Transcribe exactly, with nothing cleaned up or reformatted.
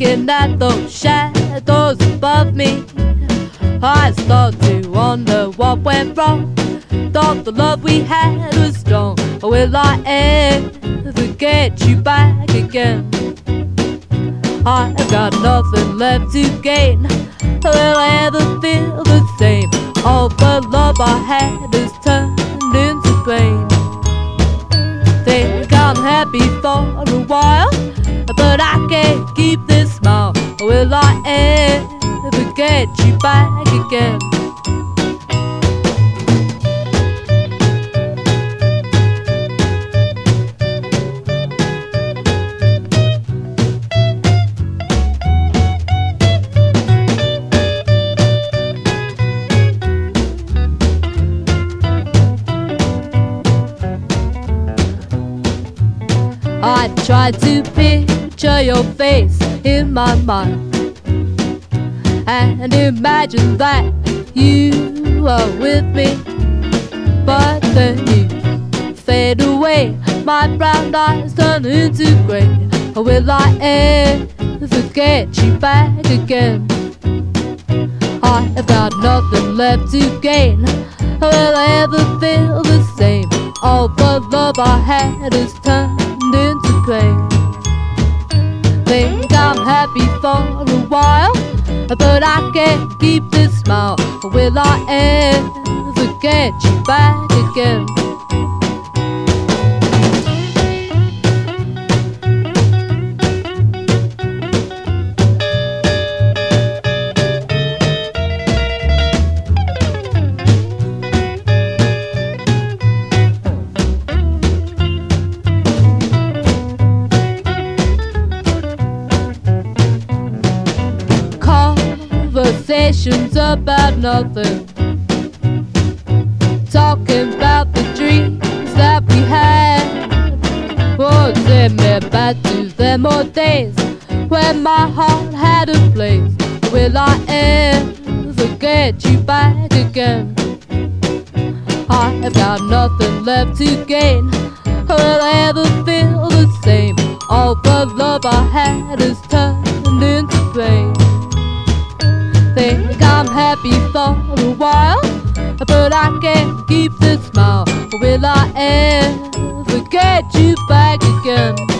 looking at those shadows above me. I start to wonder what went wrong. Thought the love we had was strong. Or will I ever get you back again? I've got nothing left to gain. Will I ever feel the same? All the love I had is turned into pain. Think I'm happy for a while, but I can't keep this smile. Will I ever get you back again? I tried to picture your face in my mind and imagine that you are with me, but then you fade away. My brown eyes turn into grey. Will I ever get you back again? I have got nothing left to gain. Will I ever feel the same? All the love I had is turned into pain. Think I'm happy for a while, but I can't keep this smile. Will I ever get you back again? Conversations about nothing, talking about the dreams that we had. Oh, take me back to them old days when my heart had a place. Will I ever get you back again? I have got nothing left to gain. Will I ever feel the same? All the love I had is turned into pain. Think I'm happy for a while, but I can't keep this smile. Will I ever get you back again?